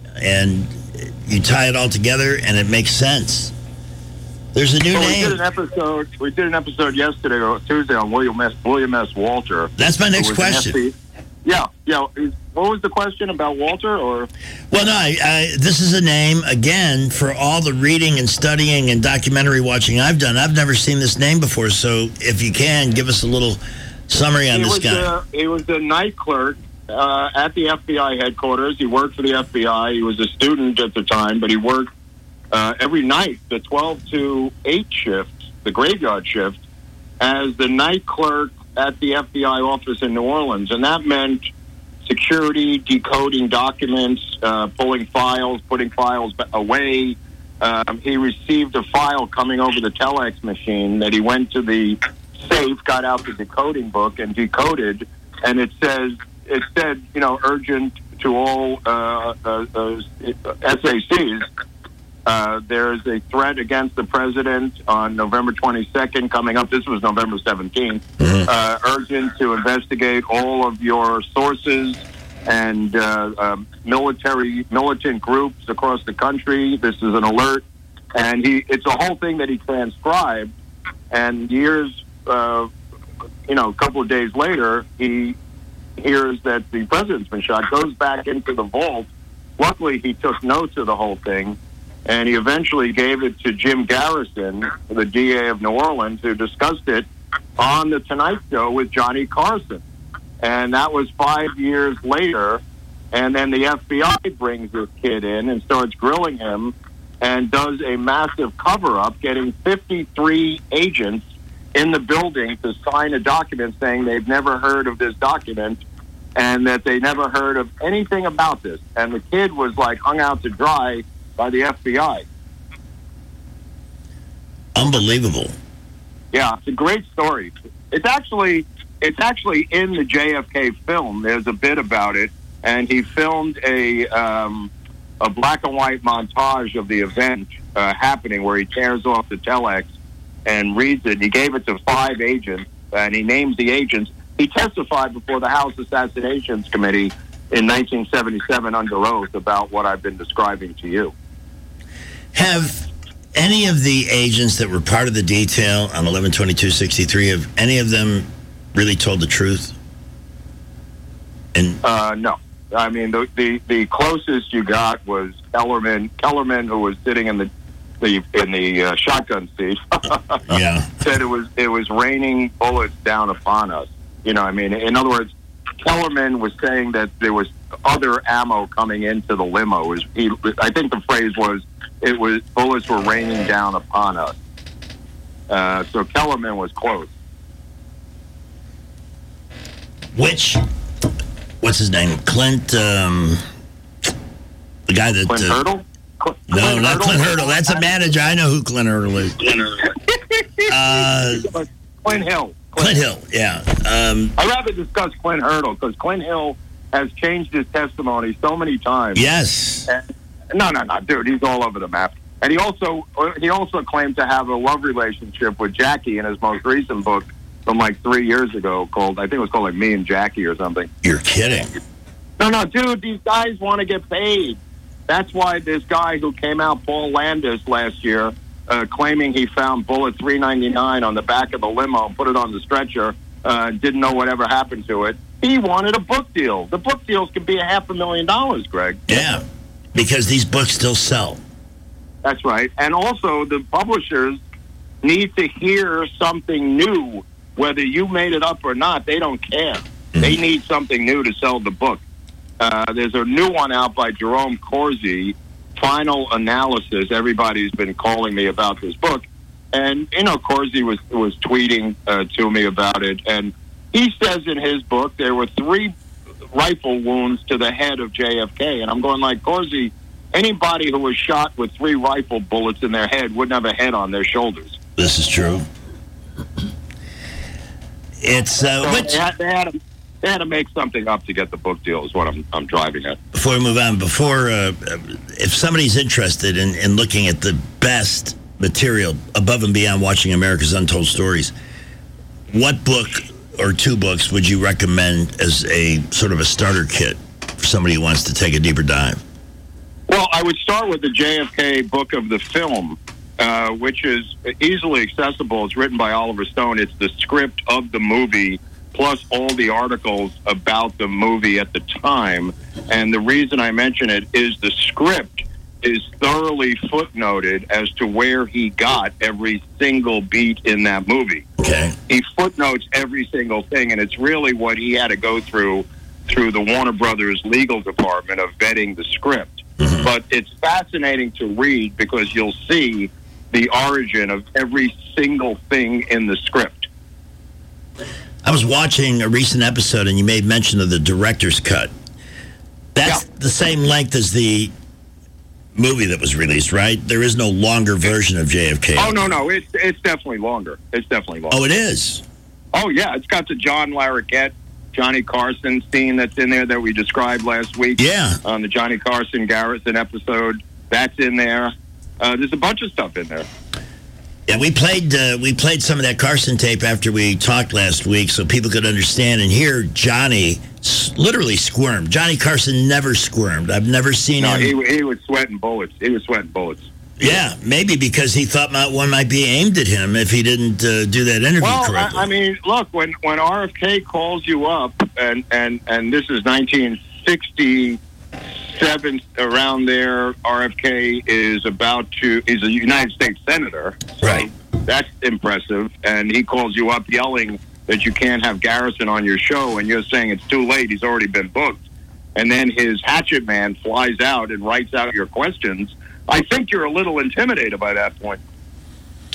And you tie it all together and it makes sense. There's a new well, name. We did an episode. We did an episode yesterday or Tuesday on William S. William S. Walter. That's my next question. F B I Yeah, yeah. What was the question about Walter? Or well, no. I, I, this is a name again for all the reading and studying and documentary watching I've done. I've never seen this name before. So, if you can, give us a little summary on he this was guy. A, he was a night clerk uh, at the F B I headquarters. He worked for the F B I. He was a student at the time, but he worked uh, every night, the twelve to eight shift, the graveyard shift, as the night clerk at the F B I office in New Orleans. And that meant security, decoding documents, uh, pulling files, putting files away. Um, he received a file coming over the telex machine that he went to the safe, got out the decoding book and decoded, and it says it said, you know, urgent to all uh, uh, uh, S A Cs. Uh, there's a threat against the president on November twenty-second coming up. This was November seventeenth. Mm-hmm. Uh, urgent to investigate all of your sources and uh, um, military militant groups across the country. This is an alert, and he it's a whole thing that he transcribed. And years, uh, you know, a couple of days later, he hears that the president's been shot. Goes back into the vault. Luckily, he took notes of the whole thing. And he eventually gave it to Jim Garrison, the D A of New Orleans, who discussed it on The Tonight Show with Johnny Carson. And that was five years later. And then the F B I brings this kid in and starts grilling him and does a massive cover-up, getting fifty-three agents in the building to sign a document saying they've never heard of this document and that they never heard of anything about this. And the kid was like hung out to dry by the F B I. Unbelievable. Yeah, it's a great story. It's actually it's actually in the J F K film. There's a bit about it, and he filmed a um, a black and white montage of the event uh, happening where he tears off the telex and reads it. He gave it to five agents, and he names the agents. He testified before the House Assassinations Committee in nineteen seventy-seven under oath about what I've been describing to you. Have any of the agents that were part of the detail on eleven twenty-two sixty-three, have any of them really told the truth? And uh, no. I mean, the, the the closest you got was Kellerman, Kellerman, who was sitting in the, the in the uh, shotgun seat. Yeah. Said it was it was raining bullets down upon us. You know, I mean, in other words, Kellerman was saying that there was other ammo coming into the limo. It was, he, I think the phrase was, it was bullets were raining down upon us. Uh, so Kellerman was close. Which, what's his name? Clint, um, the guy that... Clint uh, Hurdle? Cl- no, Clint not Hurdle? Clint Hurdle. That's a manager. I know who Clint Hurdle is. uh, Clint Hill. Clint Hill, yeah. Um, I'd rather discuss Clint Hurdle because Clint Hill has changed his testimony so many times. Yes. And, no, no, no, dude, he's all over the map. And he also he also claimed to have a love relationship with Jackie in his most recent book from like three years ago called, I think it was called like Me and Jackie or something. You're kidding. No, no, dude, these guys want to get paid. That's why this guy who came out, Paul Landis, last year, uh, claiming he found bullet three ninety-nine on the back of the limo and put it on the stretcher, uh, didn't know whatever happened to it. He wanted a book deal. The book deals could be a half a million dollars, Greg. Yeah, because these books still sell. That's right. And also, the publishers need to hear something new. Whether you made it up or not, they don't care. Mm-hmm. They need something new to sell the book. Uh, there's a new one out by Jerome Corsi, Final Analysis. Everybody's been calling me about this book. And, you know, Corsi was, was tweeting uh, to me about it. And he says in his book there were three rifle wounds to the head of J F K. And I'm going like, Corsi, anybody who was shot with three rifle bullets in their head wouldn't have a head on their shoulders. This is true. It's uh, so which, they, had, they, had to, they had to make something up to get the book deal is what I'm, I'm driving at. Before we move on, before uh, if somebody's interested in, in looking at the best material above and beyond watching America's Untold Stories, what book or two books would you recommend as a sort of a starter kit for somebody who wants to take a deeper dive? Well, I would start with the J F K book of the film, uh, which is easily accessible. It's written by Oliver Stone. It's the script of the movie, plus all the articles about the movie at the time. And the reason I mention it is the script is thoroughly footnoted as to where he got every single beat in that movie. Okay. He footnotes every single thing, and it's really what he had to go through through the Warner Brothers legal department of vetting the script. Mm-hmm. But it's fascinating to read because you'll see the origin of every single thing in the script. I was watching a recent episode, and you made mention of the director's cut. That's yeah. the same length as the movie that was released, right? There is no longer version of J F K. Oh, no, no. It's, it's definitely longer. It's definitely longer. Oh, it is? Oh, yeah. It's got the John Larroquette, Johnny Carson scene that's in there that we described last week. Yeah. On the Johnny Carson Garrison episode. That's in there. Uh, there's a bunch of stuff in there. Yeah, we played uh, we played some of that Carson tape after we talked last week so people could understand and hear Johnny s- literally squirm. Johnny Carson never squirmed. I've never seen no, him. He, he was sweating bullets. He was sweating bullets. Yeah, maybe because he thought my, one might be aimed at him if he didn't uh, do that interview well, correctly. I, I mean, look, when, when R F K calls you up, and, and, and this is nineteen sixty-seven, around there, R F K is about to, he's a United States Senator. So right. That's impressive. And he calls you up yelling that you can't have Garrison on your show, and you're saying it's too late, he's already been booked. And then his hatchet man flies out and writes out your questions. I think you're a little intimidated by that point.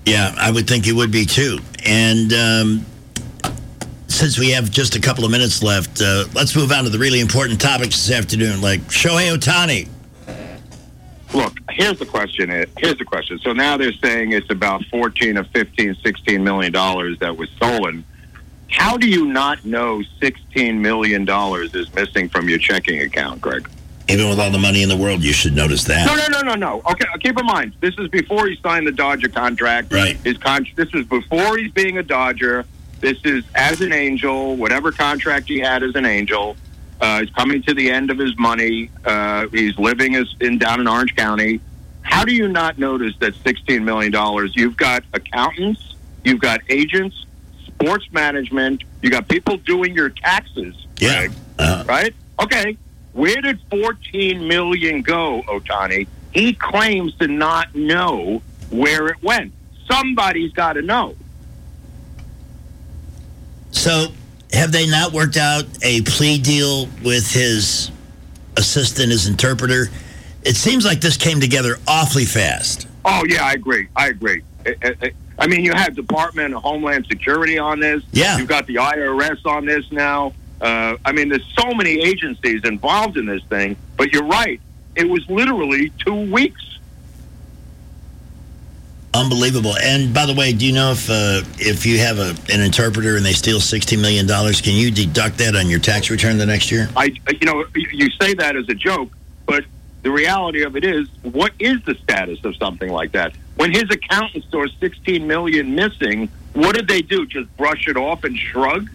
Yeah, I would think you would be too. And um, since we have just a couple of minutes left, uh, let's move on to the really important topics this afternoon, like Shohei Ohtani. Look, here's the question. Here's the question. So now they're saying it's about fourteen or fifteen, sixteen million dollars that was stolen. How do you not know sixteen million dollars is missing from your checking account, Greg? Even with all the money in the world, you should notice that. No, no, no, no, no. Okay, keep in mind, this is before he signed the Dodger contract. Right. His con- This is before he's being a Dodger. This is as an Angel, whatever contract he had as an Angel. Uh, he's coming to the end of his money. Uh, he's living as in down in Orange County. How do you not notice that sixteen million dollars? You've got accountants, you've got agents, sports management, you got people doing your taxes. Yeah. Greg, uh, right? Okay. Where did fourteen million dollars go, Ohtani? He claims to not know where it went. Somebody's got to know. So, have they not worked out a plea deal with his assistant, his interpreter? It seems like this came together awfully fast. Oh, yeah, I agree. I agree. I, I, I mean, you have Department of Homeland Security on this. Yeah. You've got the I R S on this now. Uh, I mean, there's so many agencies involved in this thing. But you're right. It was literally two weeks. Unbelievable. And by the way, do you know if uh, if you have a, an interpreter and they steal sixty million dollars, can you deduct that on your tax return the next year? I, you know, you say that as a joke, but the reality of it is, what is the status of something like that? When his accountant saw sixteen million dollars missing, what did they do? Just brush it off and shrug?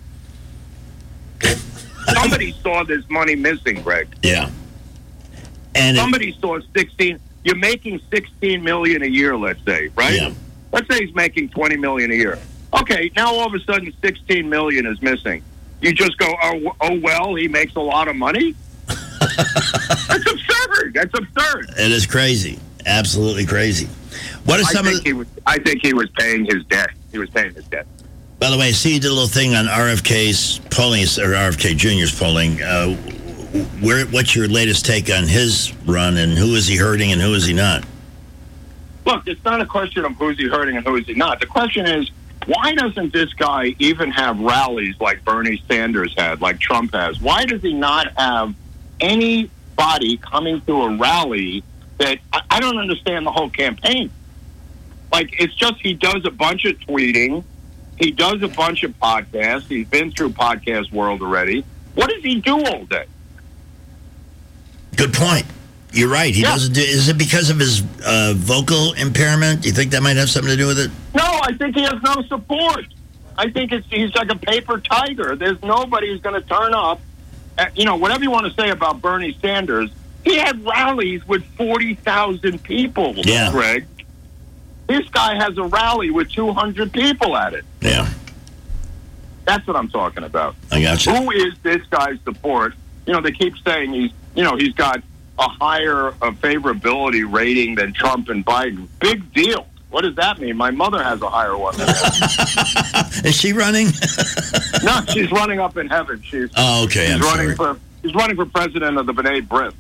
Somebody saw this money missing, Greg. Yeah. And somebody it, saw sixteen. You're making sixteen million dollars a year, let's say, right? Yeah. Let's say he's making twenty million dollars a year. Okay, now all of a sudden sixteen million dollars is missing. You just go, oh, oh well, he makes a lot of money? That's absurd. That's absurd. It is crazy. Absolutely crazy. What are some I of think the, he was, I think he was paying his debt. He was paying his debt. By the way, I see you did a little thing on R F K's polling, or R F K Junior's polling. Uh, where, what's your latest take on his run, and who is he hurting and who is he not? Look, it's not a question of who's he hurting and who is he not. The question is, why doesn't this guy even have rallies like Bernie Sanders had, like Trump has? Why does he not have anybody coming to a rally that, I, I don't understand the whole campaign. Like, it's just he does a bunch of tweeting. He does a bunch of podcasts. He's been through podcast world already. What does he do all day? Good point. You're right. He yeah. doesn't do. Is it because of his uh, vocal impairment? Do you think that might have something to do with it? No, I think he has no support. I think it's he's like a paper tiger. There's nobody who's going to turn up. At, you know, whatever you want to say about Bernie Sanders, he had rallies with forty thousand people, yeah. Greg. This guy has a rally with two hundred people at it. Yeah. That's what I'm talking about. I got you. Who is this guy's support? You know, they keep saying he's, you know, he's got a higher uh, favorability rating than Trump and Biden. Big deal. What does that mean? My mother has a higher one than that. Is she running? No, she's running up in heaven. She's, oh, okay. She's I'm running sorry. for she's running for president of the B'nai B'rith.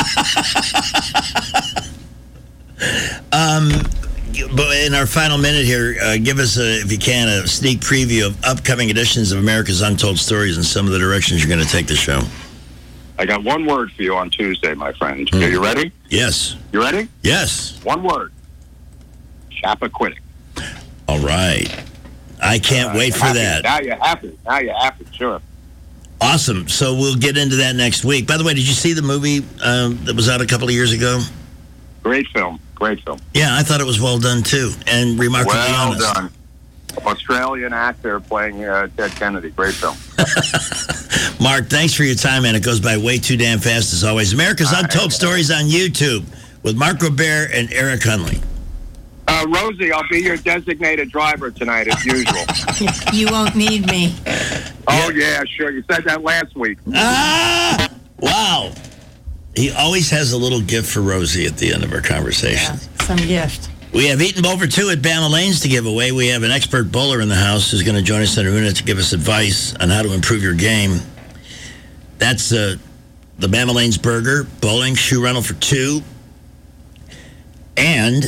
um, but in our final minute here, uh, give us, a, if you can, a sneak preview of upcoming editions of America's Untold Stories and some of the directions you're going to take the show. I got one word for you on Tuesday, my friend. Mm. Are you ready? Yes. You ready? Yes. One word. Chappaquiddick. All right. I can't uh, wait for happy. that. Now you're happy. Now you're happy, sure. Awesome. So we'll get into that next week. By the way, did you see the movie um, that was out a couple of years ago? Great film. Great film. Yeah, I thought it was well done, too, and remarkably well honest. Well done. Australian actor playing uh, Ted Kennedy. Great film. Mark, thanks for your time, man. It goes by way too damn fast, as always. America's uh, Untold Stories on YouTube with Mark Robert and Eric Hunley. Uh, Rosie, I'll be your designated driver tonight, as usual. You won't need me. Oh, yeah. yeah, sure. You said that last week. Ah! Wow. He always has a little gift for Rosie at the end of our conversation. Yeah, some gift. We have Eaton Bover two at Bama Lanes to give away. We have an expert bowler in the house who's going to join us in a minute to give us advice on how to improve your game. That's uh, the Bama Lanes Burger, bowling, shoe rental for two. And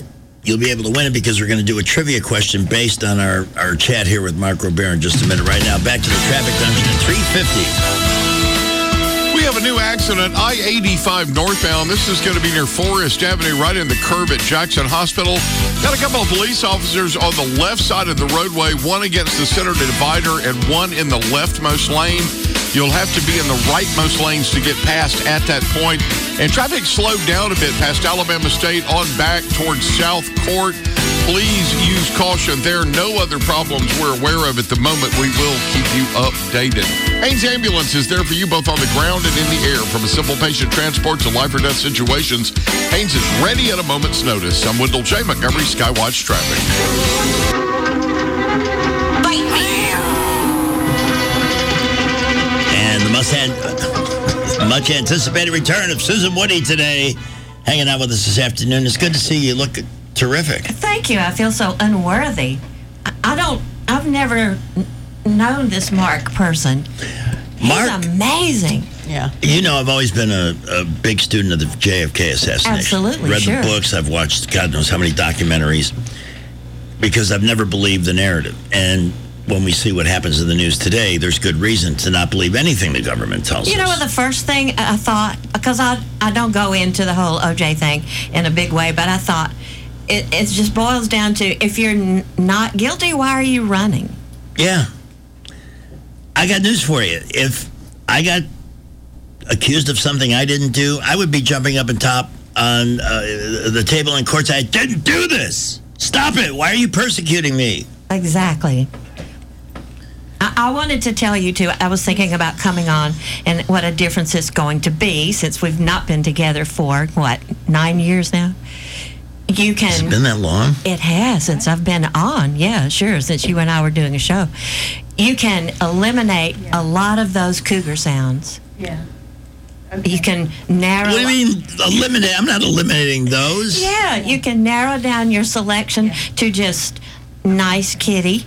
you'll be able to win it because we're going to do a trivia question based on our, our chat here with Mark Robert in just a minute. Right now, back to the traffic dungeon at three fifty. We have a new accident, I eighty-five northbound. This is going to be near Forest Avenue, right in the curb at Jackson Hospital. Got a couple of police officers on the left side of the roadway, one against the center divider and one in the leftmost lane. You'll have to be in the rightmost lanes to get past at that point. And traffic slowed down a bit past Alabama State on back towards South Court. Please use caution there. No other problems we're aware of at the moment. We will keep you updated. Haynes Ambulance is there for you both on the ground and in the air. From a simple patient transport to life or death situations, Haynes is ready at a moment's notice. I'm Wendell J. Montgomery, Skywatch Traffic. And the must much anticipated return of Susan Woody today, hanging out with us this afternoon. It's good to see you. Look terrific. Thank you. I feel so unworthy. I, I don't, I've never n- known this Mark person. Mark? He's amazing. Yeah. You know, I've always been a, a big student of the J F K assassination. Absolutely, Read sure. the books. I've watched God knows how many documentaries because I've never believed the narrative. And when we see what happens in the news today, there's good reason to not believe anything the government tells You us. know what the first thing I thought, because I, I don't go into the whole O J thing in a big way, but I thought it, it just boils down to if you're n- not guilty, why are you running? Yeah. I got news for you. If I got accused of something I didn't do, I would be jumping up and top on uh, the table in court saying, I didn't do this. Stop it. Why are you persecuting me? Exactly. I, I wanted to tell you, too, I was thinking about coming on and what a difference it's going to be since we've not been together for, what, nine years now? You can. Has it been that long? It has, since I've been on. Yeah, sure, since you and I were doing a show. You can eliminate yeah. a lot of those cougar sounds. Yeah. Okay. You can narrow... What do you mean eliminate? I'm not eliminating those. Yeah, you can narrow down your selection yeah. to just nice kitty.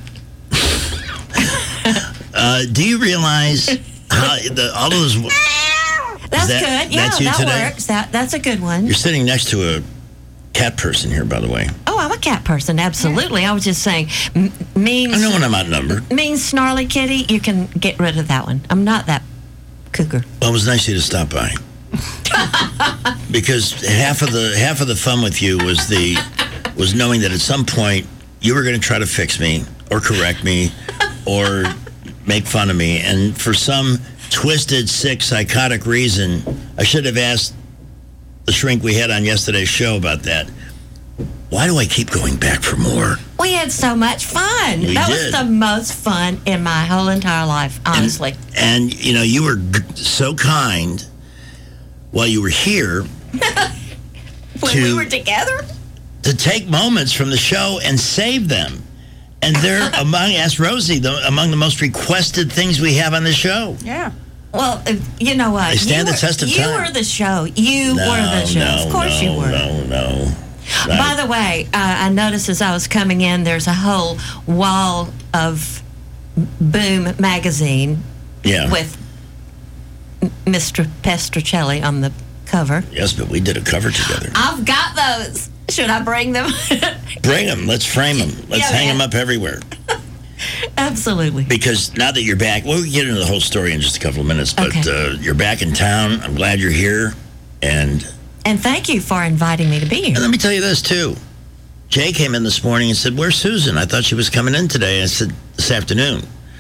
uh, do you realize how the, all those... That's that, good. Yeah, that's you that today? works. That That's a good one. You're sitting next to a cat person here, by the way. Oh, I'm a cat person, absolutely. Yeah. I was just saying, m- mean... I know when I'm outnumbered. Mean snarly kitty, you can get rid of that one. I'm not that cougar. Well, it was nice of you to stop by. Because half of the half of the fun with you was the was knowing that at some point you were going to try to fix me or correct me or make fun of me, and for some twisted, sick, psychotic reason, I should have asked the shrink we had on yesterday's show about that. Why do I keep going back for more? We had so much fun. We that did. was the most fun in my whole entire life, honestly. And, and you know, you were g- so kind while you were here. when to, we were together? To take moments from the show and save them. And they're among, ask Rosie, the, among the most requested things we have on the show. Yeah. Well, uh, you know what? They stand you the test of you time. You were the show. You no, were the show. No, of course no, you were. No, no, no. By the way, uh, I noticed as I was coming in, there's a whole wall of Boom magazine yeah. with Mister Petrocelli on the cover. Yes, but we did a cover together. I've got those. Should I bring them? Bring them. Let's frame them. Let's yeah, hang man. them up everywhere. Absolutely. Because now that you're back, we'll get into the whole story in just a couple of minutes, but okay. uh, you're back in town. I'm glad you're here. And and thank you for inviting me to be here. And let me tell you this, too. Jay came in this morning and said, where's Susan? I thought she was coming in today. I said, this afternoon.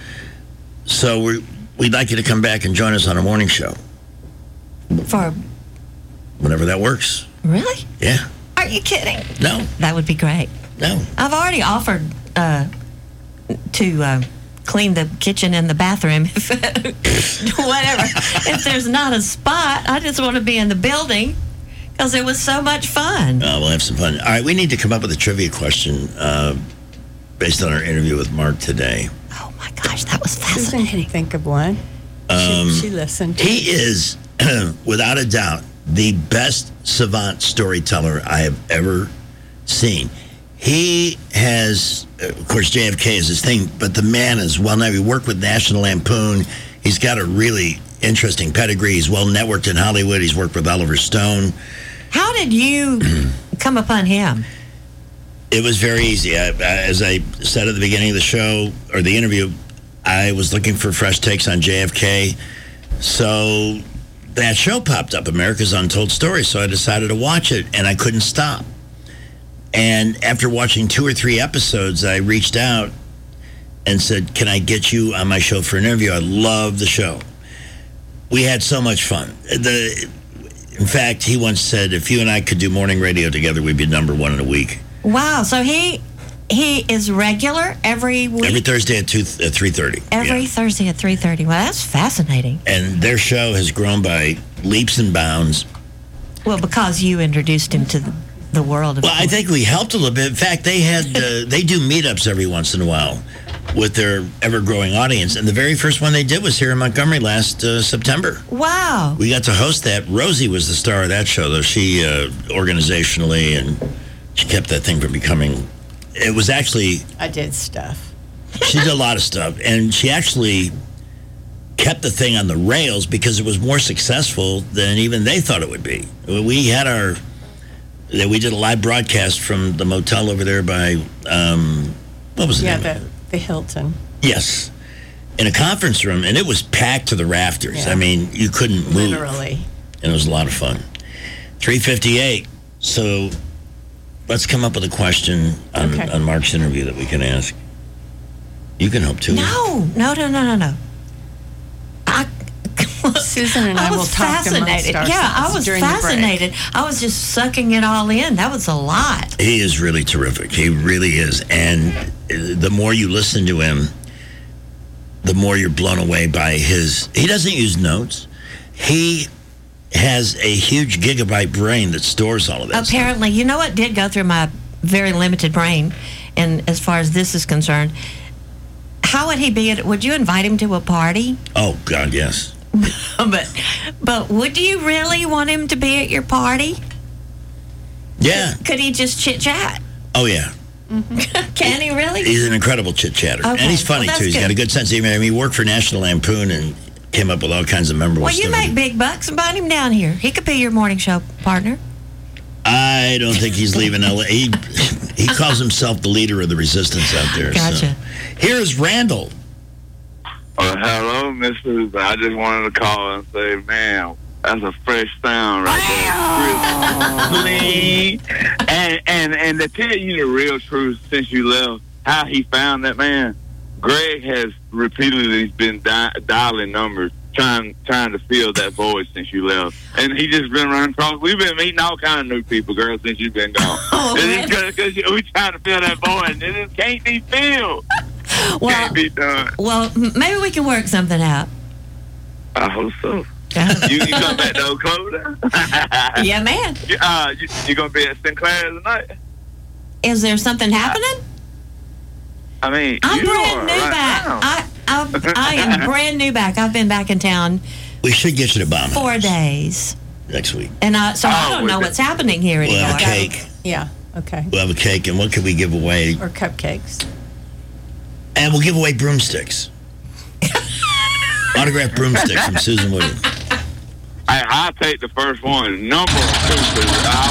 So we, we'd like you to come back and join us on our morning show. For? Whenever that works. Really? Yeah. Are you kidding? No. That would be great. No. I've already offered uh, to uh, clean the kitchen and the bathroom. If, whatever. If there's not a spot, I just want to be in the building because it was so much fun. Uh, we'll have some fun. All right, we need to come up with a trivia question uh, based on our interview with Mark today. Oh, my gosh, that was Susan fascinating. can think of one. Um, she, she listened. He is, without a doubt, the best savant storyteller I have ever seen. He has, of course, J F K is his thing, but the man is well known. He worked with National Lampoon. He's got a really interesting pedigree. He's well networked in Hollywood. He's worked with Oliver Stone. How did you come upon him? It was very easy. I, I, as I said at the beginning of the show, or the interview, I was looking for fresh takes on J F K. So that show popped up, America's Untold Stories. So I decided to watch it, and I couldn't stop. And after watching two or three episodes, I reached out and said, can I get you on my show for an interview? I love the show. We had so much fun. The, in fact, he once said, if you and I could do morning radio together, we'd be number one in a week. Wow. So he he is regular every week? Every Thursday at, two, at three thirty. Every yeah. Thursday at three thirty. Well, that's fascinating. And their show has grown by leaps and bounds. Well, because you introduced him to the, the world of Well, I think we helped a little bit. In fact, they had uh, they do meetups every once in a while with their ever-growing audience. And the very first one they did was here in Montgomery last uh, September. Wow. We got to host that. Rosie was the star of that show, though. She, uh, organizationally, and she kept that thing from becoming... It was actually... I did stuff. She did a lot of stuff. And she actually kept the thing on the rails because it was more successful than even they thought it would be. We had our... We did a live broadcast from the motel over there by... Um, what was the yeah, name? the, the Hilton. Yes. In a conference room, and it was packed to the rafters. Yeah. I mean, you couldn't move. Literally. And it was a lot of fun. three fifty-eight. So let's come up with a question on, Okay. on Mark's interview that we can ask. You can help, too. No, no, no, no, no, no. I, Susan and I, I was will talk fascinated. amongst Yeah, I ourselves was during the break. fascinated. I was just sucking it all in. That was a lot. He is really terrific. He really is. And uh, the more you listen to him, the more you're blown away by his... He doesn't use notes. He has a huge gigabyte brain that stores all of that. Apparently, you know what did go through my very limited brain, and as far as this is concerned, how would he be at... Would you invite him to a party? Oh, God, yes. but but would you really want him to be at your party? Yeah. Could he just chit chat? Oh, yeah. Can he really? He's an incredible chit-chatter. Okay. And he's funny, Well, that's too. He's good. got a good sense of humor. I mean, he worked for National Lampoon and came up with all kinds of memorable Well, you stuff. make big bucks. Invite him down here. He could be your morning show partner. I don't think he's leaving L A. He, he calls himself the leader of the resistance out there. Gotcha. So. Here's Randall. Uh, hello, Missus I just wanted to call and say, man, that's a fresh sound right there. Clean. And, and, and to tell you the real truth, since you left, how he found that man, Greg has repeatedly been di- dialing numbers, trying trying to fill that void since you left. And he just been running across. We've been meeting all kind of new people, girl, since you've been gone. Oh, and it's because we're trying to fill that void, and it just can't be filled. Well, Can't be done. well, m- maybe we can work something out. I hope so. you, you come back to Oklahoma? Yeah, man. You, uh, you, you gonna be at Sinclair tonight? Is there something happening? I mean, I'm you brand are new right back. now. I, I I am brand new back. I've been back in town We should get you to Bomb four days, next week. and I, so I Oh, don't know with what's happening here We'll anymore. have a cake. Yeah, okay. We'll have a cake, and what could we give away? Or cupcakes. And we'll give away broomsticks. Autographed broomsticks from Susan Williams. I, I'll take the first one. Number two, 'cause I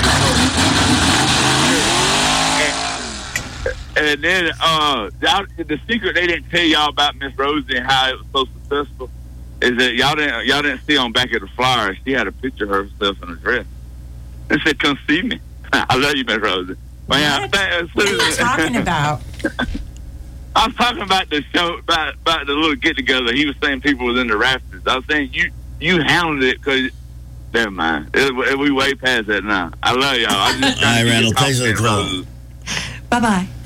want to be the first. And, and then, uh, y'all, the secret they didn't tell y'all about Miss Rosie and how it was so successful is that y'all didn't y'all didn't see on back of the flyer. She had a picture of herself in a dress. And said, "Come see me." I love you, Miss Rosie. But yeah, thank- What are you talking about? I was talking about the show, about about the little get together. He was saying people was in the rafters. I was saying you you handled it because never mind. It, it, we way past that now. I love y'all. I just All right, Randall. Thanks for the call. Bye bye.